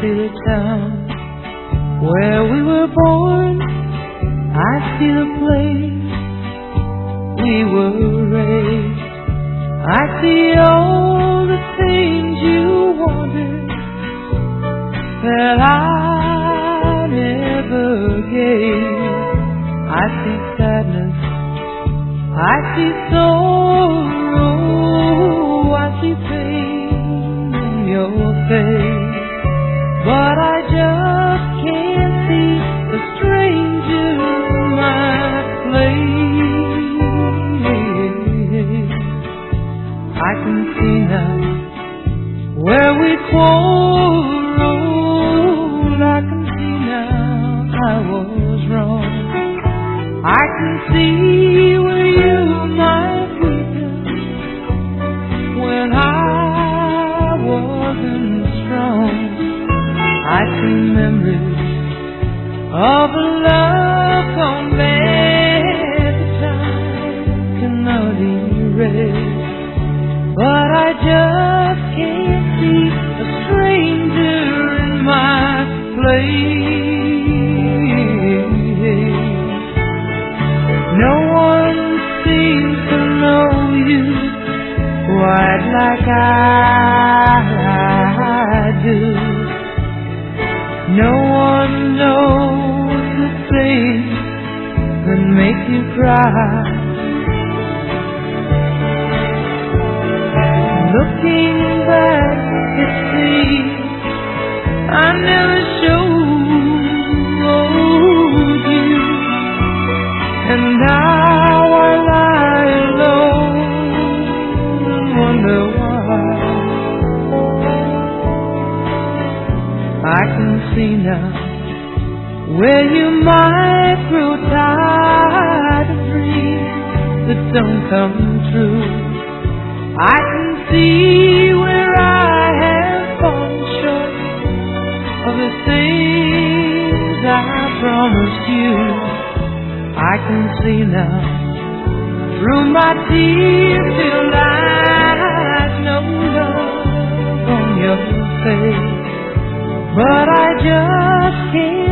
see the town where we were born. I see the place we were raised. I see all the things you wanted that I never gave. I see sadness, I see sorrow, I see pain in your face, but I just can't see the stranger in my place. I can see now where we quarreled. I can see now I was wrong. I can see where you might weaken when I wasn't strong. I see memories of a love gone bad that time cannot erase, but I just can't see a stranger in my place. No one seems to know you quite like I do. No one knows the things that make you cry. Looking back, it seems I never showed you, and now I lie alone and wonder why. I can see now where you might grow tired of dreams that don't come true. I can see where I have fallen short of the things I promised you. I can see now through my tears till there's no love on your face, but I just can't